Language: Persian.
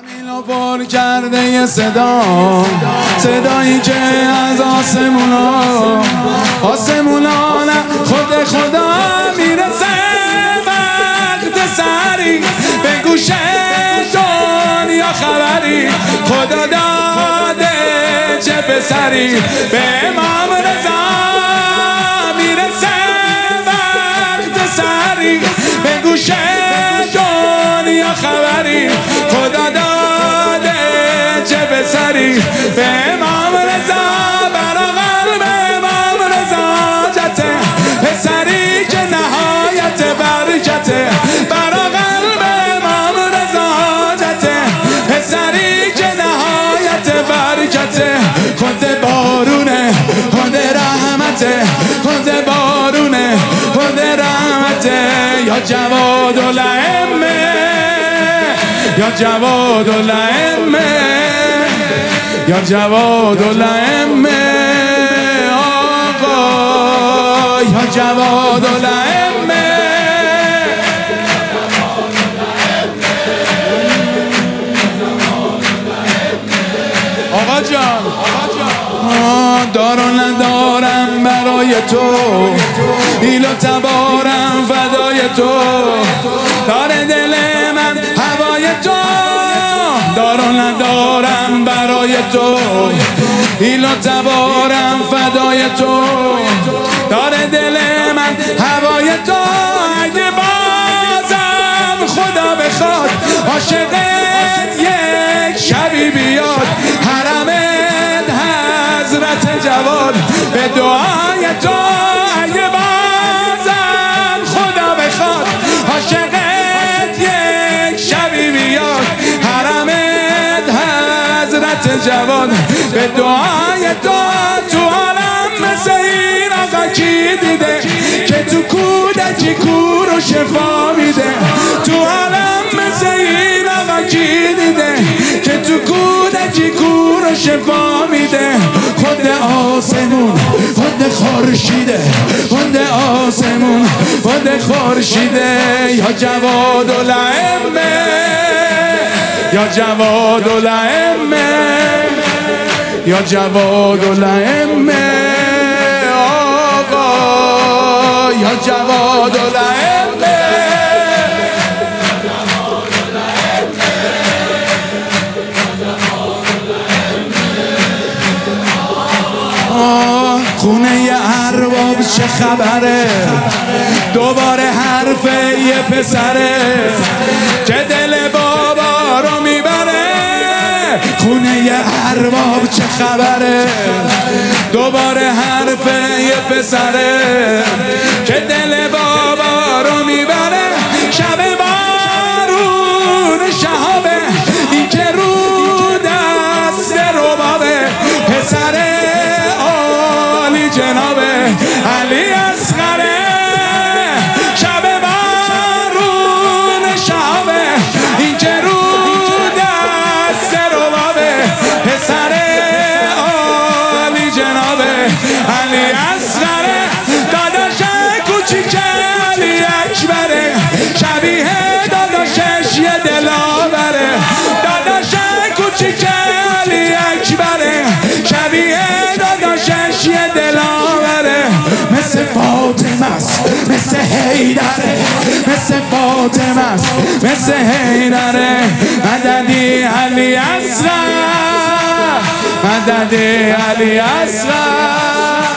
زمین رو پر کرده یه صدایی که از آسمونا نه خود خدا میرسه وقت سحری به گوش دنیا خبری خدا داده چه پسری به امام رضا میرسه وقت سحری به گوش دنیا خبری خدا داده چه پسری به امام رضا برا قلب امام رضا جته پسری که نهایت برکته برا قلب امام رضا جته پسری که نهایت برکته خود بارونه خود رحمته خود بارونه خود رحمته یا جواد الائمه یا جواد الائمه یا جواد الائمه آقا یا جواد الائمه آقا جان دار و ندارم برای تو ایل و تبارم فدای تو دار دل من هوای تو دار و ندارم برای تو ایل و تبارم فدای تو دار دل من هوای تو اگه بازم خدا بخواد عاشقت یک شبی بیاد حرمت حضرت جواد به دعای تو اگه بازم خدا بخواد عاشقت یک شبی بیاد حرمت حضرت جواد به دعای تو عالم مثل این آقا کی دیده که تو کودکی کور و شفا میده تو عالم مثل این آقا کی دیده که تو کودکی کور و شفا میده خود آسمون خود خورشیده خود آسمون خود خورشیده یا جواد الائمه یا جواد الائمه یا جواد الائمه آقا یا جواد الائمه خونه ارباب چه خبره دوباره حرف یه پسره که دل بابا رو میبره خونه ارباب چه خبره دوباره حرف یه پسره که دل بابا رو میبره شب بارون شهابه این که رو دست ربابه پسره جنابه علی اصغره شب بارون شهابه این که رو دست ربابه پسر عالی جنابه علی اصغره داداش کوچیک علی اکبره شبیه داداشش یه دلاوره داداش کوچیک علی اکبره شبیه داداشش یه دلاوره مثل فاطمه است مثل حیدره مثل فاطمه است مثل حیدره مددی علی اصغر مددی علی اصغر